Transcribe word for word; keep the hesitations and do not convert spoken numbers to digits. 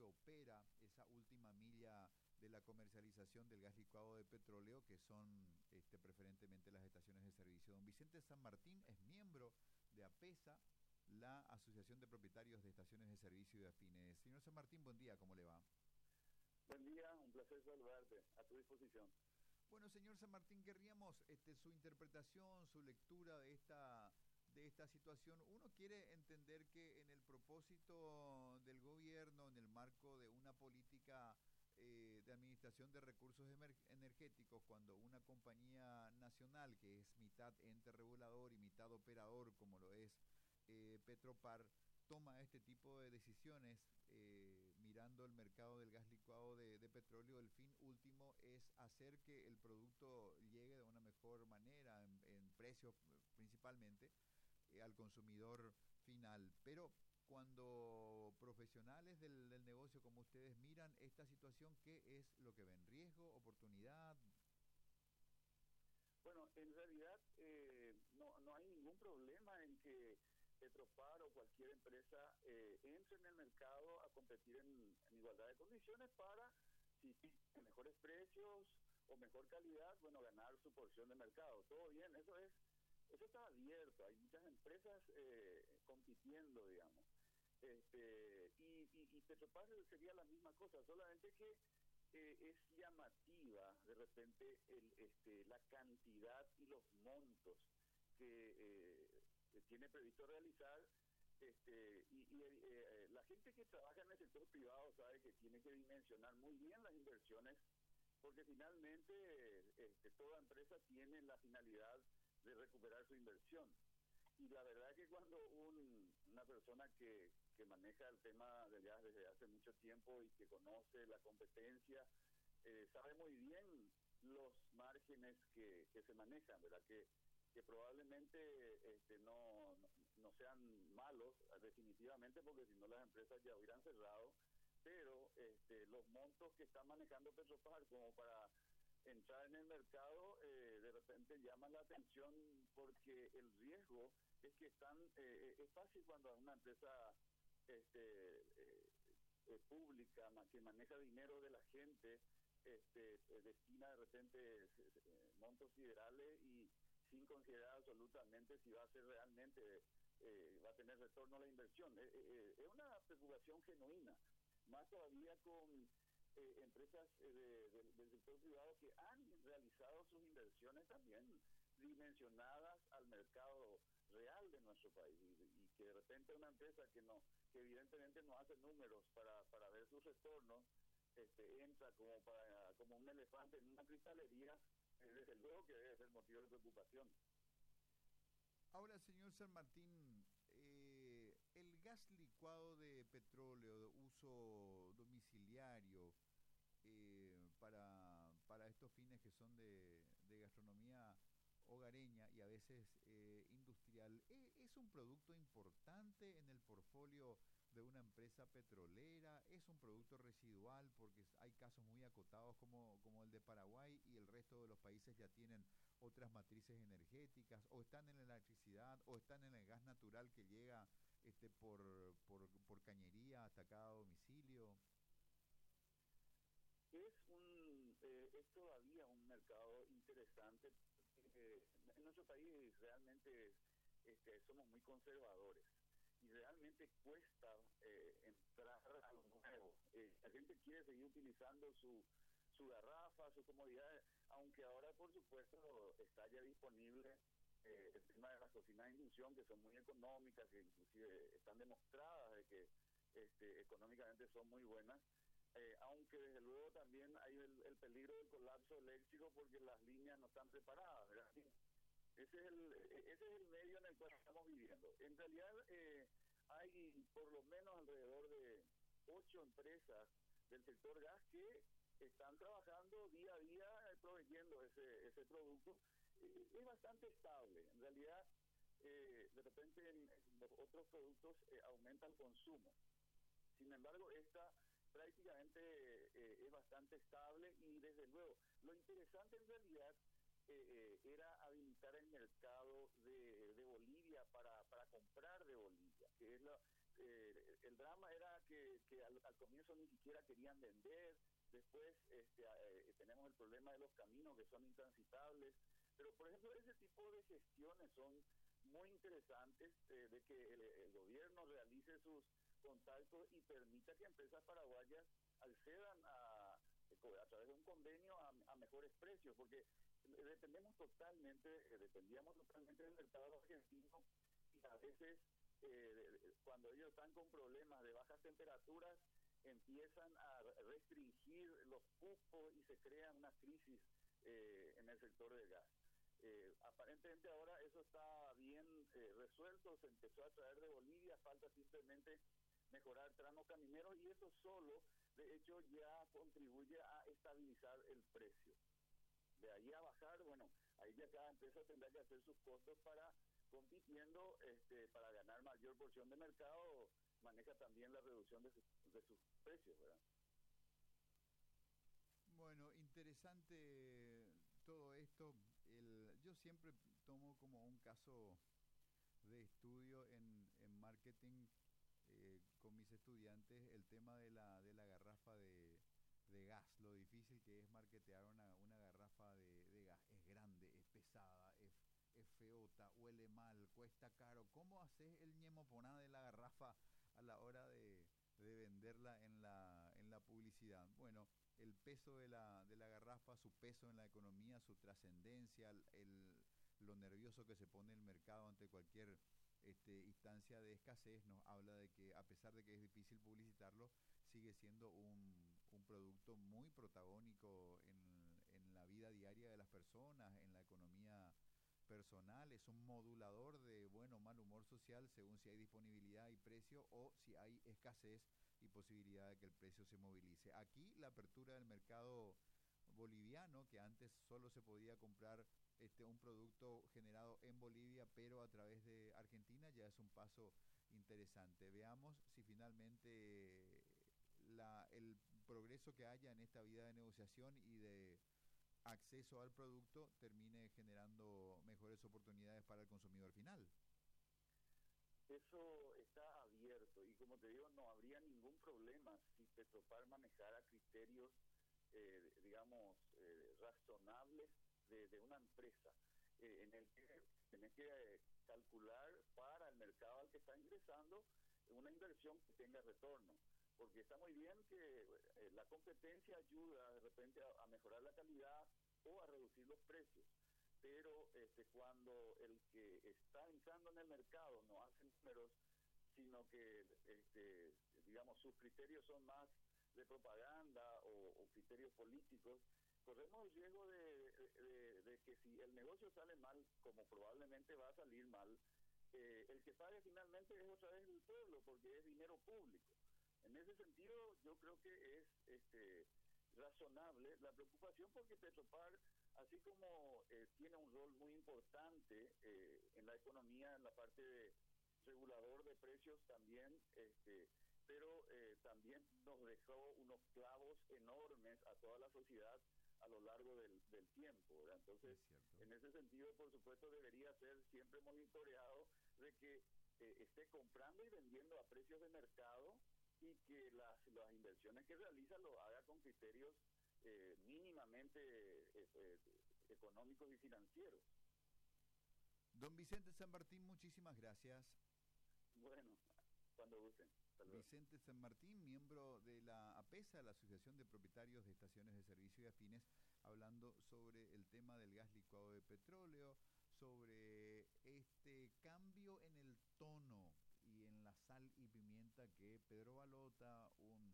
opera esa última milla de la comercialización del gas licuado de petróleo, que son este, preferentemente las estaciones de servicio. Don Vicente San Martín es miembro de APESA, la Asociación de Propietarios de Estaciones de Servicio y Afines. Señor San Martín, buen día, ¿cómo le va? Buen día, un placer saludarte, a tu disposición. Bueno, señor San Martín, querríamos este, su interpretación, su lectura de esta, de esta situación. Uno quiere entender que en el propósito del gobierno, en el marco de una política eh, de administración de recursos emer- energéticos, cuando una compañía nacional, que es mitad ente regulador y mitad operador, como lo es eh, Petropar, toma este tipo de decisiones eh, mirando el mercado del gas licuado de, de petróleo, el fin último es hacer que el producto llegue de una mejor manera, en, en precios principalmente, eh, al consumidor final. Pero cuando profesionales del, del negocio como ustedes miran esta situación, ¿qué es lo que ven? ¿Riesgo, oportunidad? Bueno, en realidad eh, no, no hay ningún problema en que Petropar o cualquier empresa eh, entre en el mercado a competir en, en igualdad de condiciones para, si tiene mejores precios o mejor calidad, bueno, ganar su porción de mercado. Todo bien, eso es, eso está abierto, hay muchas empresas eh, compitiendo, digamos. Este, y, y, y Petropar sería la misma cosa, solamente que eh, es llamativa de repente el, este, la cantidad y los montos que eh, tiene previsto realizar, este, y, y eh, la gente que trabaja en el sector privado sabe que tiene que dimensionar muy bien las inversiones, porque finalmente este, toda empresa tiene la finalidad de recuperar su inversión. Y la verdad es que cuando un, una persona que, que maneja el tema del gas desde hace mucho tiempo y que conoce la competencia, eh, sabe muy bien los márgenes que, que se manejan, ¿verdad? Que, que probablemente este, no, no, no sean malos definitivamente, porque si no las empresas ya hubieran cerrado, pero este, los montos que está manejando Petropar como para entrar en el mercado eh, de repente llaman la atención, porque el riesgo es que están eh, es fácil cuando una empresa este eh, eh, pública que maneja dinero de la gente este eh, destina de repente eh, montos siderales y sin considerar absolutamente si va a ser realmente eh, va a tener retorno a la inversión. Eh, eh, es una preocupación genuina, más todavía con Eh, empresas eh, de, de, del sector privado que han realizado sus inversiones también dimensionadas al mercado real de nuestro país, y, y que de repente una empresa que no que evidentemente no hace números para para ver sus retornos este entra como para como un elefante en una cristalería, eh, desde luego que debe ser motivo de preocupación. Ahora, señor San Martín, eh, el gas licuado de petróleo de uso domiciliario, eh, para, para estos fines que son de, de gastronomía hogareña y a veces eh, industrial, ¿e- ¿es un producto importante en el portfolio de una empresa petrolera? ¿Es un producto residual? Porque hay casos muy acotados como, como el de Paraguay, y el resto de los países ya tienen otras matrices energéticas, o están en la electricidad, o están en el gas natural que llega este por, por, por cañería hasta cada domicilio. Es un eh, es todavía un mercado interesante. Eh, en nuestro país realmente este, somos muy conservadores y realmente cuesta eh, entrar a lo nuevo. Eh, la gente quiere seguir utilizando su su garrafa, su comodidad, aunque ahora por supuesto está ya disponible eh, el tema de las cocinas de inducción, que son muy económicas, que inclusive están demostradas de que este, económicamente son muy buenas. Eh, aunque desde luego también hay el, el peligro del colapso eléctrico porque las líneas no están preparadas, ¿verdad? Ese es el, ese es el medio en el cual estamos viviendo. En realidad eh, hay por lo menos alrededor de ocho empresas del sector gas que están trabajando día a día eh, proveyendo ese, ese producto. Eh, es bastante estable. En realidad, eh, de repente en, en los otros productos eh, aumenta el consumo. Sin embargo, esta prácticamente eh, es bastante estable, y desde luego, lo interesante en realidad eh, eh, era habilitar el mercado de, de Bolivia para, para comprar de Bolivia, que es la, eh, el drama era que, que al, al al comienzo ni siquiera querían vender, después este, eh, tenemos el problema de los caminos que son intransitables, pero por ejemplo ese tipo de gestiones son muy interesantes, eh, de que el, el gobierno realice sus contactos y permita que empresas paraguayas accedan a, a través de un convenio a, a mejores precios, porque dependemos totalmente, eh, dependíamos totalmente del mercado argentino, y a veces eh, cuando ellos están con problemas de bajas temperaturas empiezan a restringir los cupos y se crea una crisis eh, en el sector del gas. Eh, aparentemente ahora eso está bien eh, resuelto, se empezó a traer de Bolivia, falta simplemente mejorar tramos camineros, y eso solo, de hecho, ya contribuye a estabilizar el precio. De ahí a bajar, bueno, ahí ya cada empresa tendrá que hacer sus costos para compitiendo, este, para ganar mayor porción de mercado, maneja también la reducción de, su, de sus precios, ¿verdad? Bueno, interesante todo esto. El, yo siempre tomo como un caso de estudio en, en marketing eh, con mis estudiantes el tema de la, de la garrafa de, de gas, lo difícil que es marketear una, una garrafa de, de gas. Es grande, es pesada, es, es feota, huele mal, cuesta caro. ¿Cómo haces el ñemoponá de la garrafa a la hora de, de venderla en la, en la publicidad? Bueno, el peso de la, de la garrafa, su peso en la economía, su trascendencia, el, el, lo nervioso que se pone el mercado ante cualquier este, instancia de escasez, nos habla de que a pesar de que es difícil publicitarlo, sigue siendo un, un producto muy protagónico en, en la vida diaria de las personas, en la economía personal. Es un modulador de buen o mal humor social según si hay disponibilidad y precio, o si hay escasez y posibilidad de que el precio se movilice. Aquí la apertura del mercado boliviano, que antes solo se podía comprar este un producto generado en Bolivia pero a través de Argentina, ya es un paso interesante. Veamos si finalmente la, el progreso que haya en esta vida de negociación y de acceso al producto termine generando mejores oportunidades para el consumidor final. Eso está abierto y, como te digo, no habría ningún problema si Petropar manejara criterios, eh, digamos, eh, razonables de, de una empresa, eh, en el que tenés que eh, calcular para el mercado al que está ingresando una inversión que tenga retorno. Porque está muy bien que eh, la competencia ayuda de repente a, a mejorar la calidad o a reducir los precios, pero este, cuando el que está entrando en el mercado no hace números, sino que, este, digamos, sus criterios son más de propaganda o, o criterios políticos, corremos el riesgo de, de, de que si el negocio sale mal, como probablemente va a salir mal, eh, el que pague finalmente es otra vez el pueblo, porque es dinero público. En ese sentido, yo creo que es este, razonable la preocupación, porque Petropar, así como eh, tiene un rol muy importante eh, en la economía, en la parte de regulador de precios también, este, pero eh, también nos dejó unos clavos enormes a toda la sociedad a lo largo del, del tiempo, ¿verdad? Entonces, en ese sentido, por supuesto, debería ser siempre monitoreado de que eh, esté comprando y vendiendo a precios de mercado, y que las, las inversiones que realiza lo haga con criterios eh, mínimamente eh, eh, económicos y financieros. Don Vicente San Martín, muchísimas gracias. Bueno, cuando gusten. Vicente San Martín, miembro de la APESA, la Asociación de Propietarios de Estaciones de Servicio y Afines, hablando sobre el tema del gas licuado de petróleo, sobre este cambio en el tono y en la sal y pimienta que Pedro Balota, un